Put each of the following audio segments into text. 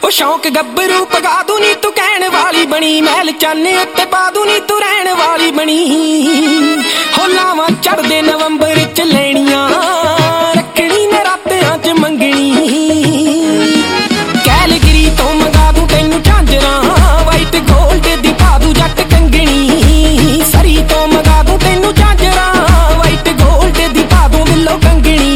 ਉਹ ਸ਼ੌਕ ਗੱਭਰੂ ਪਗਾ ਦੂ ਨੀ ਤੂੰ ਕਹਿਣ ਵਾਲੀ ਬਣੀ, ਮਹਿਲ ਚਾਨੇ ਉੱਤੇ ਪਾ ਦੂ ਨੀ ਤੂੰ ਰਹਿਣ ਵਾਲੀ ਬਣੀ। ਹੋ ਲਾਵਾਂ ਚੜ੍ਹਦੇ ਨਵੰਬਰ ਚ ਲੈਣੀਆਂ, ਰੱਖਣੀ ਨਰਾਤਿਆਂ ਚ ਮੰਗਣੀ। ਕੈਲਗਰੀ ਤੋਂ ਮੰਗਾ ਦੂ ਤੈਨੂੰ ਝਾਂਜਰਾਂ, ਵਾਈਟ ਗੋਲਡ ਦੀ ਪਾ ਦੂ ਜੱਟ ਕੰਗਣੀ। ਸਰੀ ਤੋਂ ਮੰਗਾ ਦੂ ਤੈਨੂੰ ਝਾਂਜਰਾਂ, ਵਾਈਟ ਗੋਲਡ ਦੀ ਪਾ ਦੂ ਬਿੱਲੋ ਕੰਗਣੀ।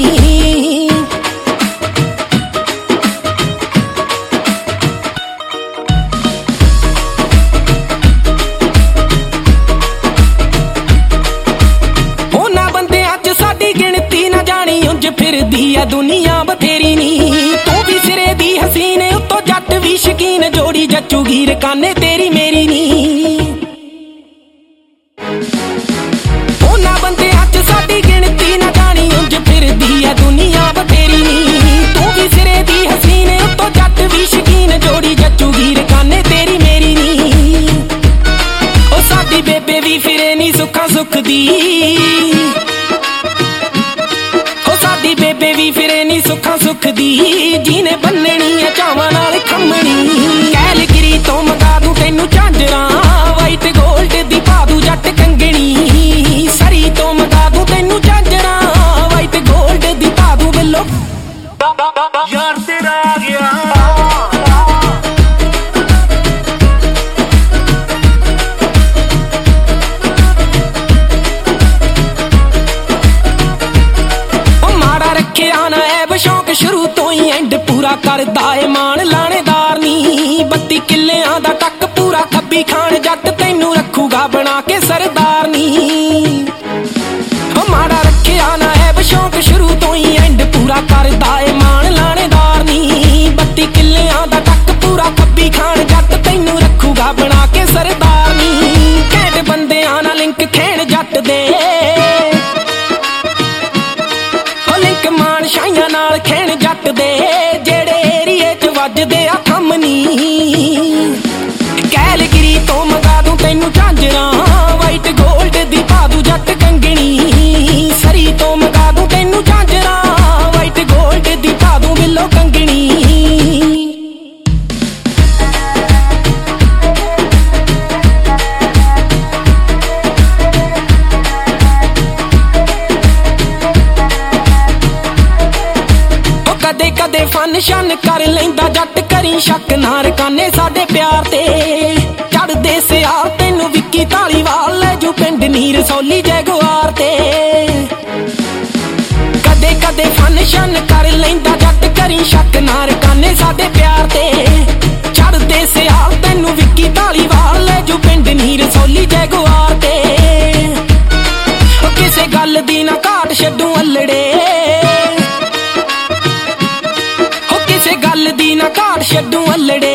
ਫਿਰਦੀ ਆ ਦੁਨੀਆ ਬਥੇਰੀ ਨੀ, ਤੂੰ ਵੀ ਸਿਰੇ ਦੀ ਹਸੀਨ ਉੱਤੋਂ ਜੱਟ ਵੀ ਸ਼ਕੀਨ, ਜੋੜੀ ਜੱਚੂਗੀ ਰਕਾਨੇ ਤੇਰੀ ਮੇਰੀ ਨੀ। ਉਹਨਾਂ ਬੰਦਿਆਂ ਚ ਸਾਡੀ ਗਿਣਤੀ ਨਾ ਜਾਣੀ, ਉਂਝ ਫਿਰਦੀ ਆ ਦੁਨੀਆ ਬਥੇਰੀ ਨੀ, ਤੂੰ ਵੀ ਸਿਰੇ ਦੀ ਹਸੀਨ ਉੱਤੋਂ ਜੱਟ ਵੀ ਸ਼ਕੀਨ, ਜੋੜੀ ਜੱਚੂਗੀ ਰਕਾਨੇ ਤੇਰੀ ਮੇਰੀ ਨੀ। ਉਹ ਸਾਡੀ ਬੇਬੇ ਵੀ ਫਿਰੇ ਨੀ ਸੁੱਖਾਂ ਸੁੱਖ ਦੀ, ਬੇਬੇ ਵੀ ਫਿਰੇ ਨੀ ਸੁੱਖਾਂ ਸੁੱਖ ਦੀ, ਜਿਹਨੇ ਬੰਨਣੀ ਆ ਚਾਵਾਂ ਨਾਲ ਖੰਮਣੀ। ਕੈਲਗਰੀ ਤੋਂ ਮੰਗਾ ਦੂ ਤੈਨੂੰ ਝਾਂਜਰਾਂ, ਵਾਈਟ ਗੋਲਡ ਦੀ ਪਾ ਦੂ ਜੱਟ ਕੰਗਣੀ। ਸਰੀ ਤੋਂ ਮੰਗਾ ਦੂ ਤੈਨੂੰ ਝਾਂਜਰਾਂ, ਵਾਈਟ ਗੋਲਡ ਦੀ ਪਾ ਦੂ ਬਿੱਲੋ। ਯਾਰ ਤੇਰਾ ਆ ਗਿਆ ਸ਼ੌਕ ਸ਼ੁਰੂ ਤੋਂ ਹੀ ਐਂਡ ਪੂਰਾ ਕਰਦਾ ਏ ਮਾਣ ਲਾਣੇਦਾਰ ਨੀ। 32 ਕਿੱਲਿਆਂ ਦਾ ਟੱਕ ਪੂਰਾ ਖੱਬੀ ਖਾਣ ਜੱਟ ਤੈਨੂੰ ਰੱਖੂਗਾ ਬਣਾ ਕੇ ਸਰਦਾਰ ਨੀ। ਮਾੜਾ ਰੱਖਿਆ ਨਾ ਐਬ ਸ਼ੌਕ ਸ਼ੁਰੂ ਤੋਂ ਹੀ ਐਂਡ ਪੂਰਾ ਕਰਦਾ ਏ ਮਾਣ ਲਾਣੇਦਾਰ ਨੀ। 32 ਕਿੱਲਿਆਂ ਦਾ ਟੱਕ ਪੂਰਾ ਖੱਬੀ ਖਾਣ ਜੱਟ ਤੈਨੂੰ ਰੱਖੂਗਾ ਬਣਾ ਕੇ ਸਰਦਾਰ ਨੀ। ਘੈਂਟ ਬੰਦਿਆਂ ਨਾਲ ਲਿੰਕ ਖੈਣ ਜੱਟ ਦੇ, ਸ਼ਾਈਆਂ ਨਾਲ ਖੈਣ ਜੱਟ ਦੇ, ਜਿਹੜੇ ਏਰੀਏ ਚ ਵੱਜਦੇ ਆ ਖੰਮ ਨੀ। ਕੈਲਗਰੀ ਤੋਂ ਮੰਗਾ ਦੂ ਤੈਨੂੰ ਝਾਂਜਰਾਂ, ਵਾਈਟ ਗੋਲਡ ਦੀ ਪਾ ਦੂ ਜੱਟ ਕੰਗਣੀ। ਸਰੀ ਤੋਂ ਮੰਗਾ ਦੂ ਤੈਨੂੰ ਝਾਂਜਰਾਂ, ਵਾਈਟ ਗੋਲਡ ਦੀ ਪਾ ਦੂ ਬਿੱਲੋ ਕੰਗਣੀ। ਕਦੇ ਕਦੇ ਫਨ ਸ਼ਨ ਕਰ ਲੈਂਦਾ ਜੱਟ, ਕਰੀ ਸ਼ੱਕ ਨਾ ਰਕਾਨੇ ਸਾਡੇ ਪਿਆਰ ਤੇ। ਚੜਦੇ ਸਿਆਲ ਤੈਨੂੰ ਵਿੱਕੀ ਧਾਲੀਵਾਲ ਲੈ ਜੂ ਪਿੰਡ ਨੀਰ ਸੌਲੀ ਜੈਗੁਆਰ ਤੇ। ਕਦੇ ਕਦੇ ਫਨ ਸ਼ਨ ਕਰ ਲੈਂਦਾ ਜੱਟ, ਕਰੀ ਸ਼ੱਕ ਨਾ ਰਕਾਨੇ ਸਾਡੇ ਪਿਆਰ ਤੇ। ਚੜਦੇ ਸਿਆਲ ਤੈਨੂੰ ਵਿੱਕੀ ਧਾਲੀਵਾਲ ਲੈ ਜੂ ਪਿੰਡ ਨੀਰ ਸੌਲੀ ਜੈਗੁਆਰ ਤੇ। ਕਿਸੇ ਗੱਲ ਦੀ ਨਾ ਘਾਟ ਛੱਡੂ ਅੱਲੜੇ, ਛੱਡੂ ਅੱਲੜੇ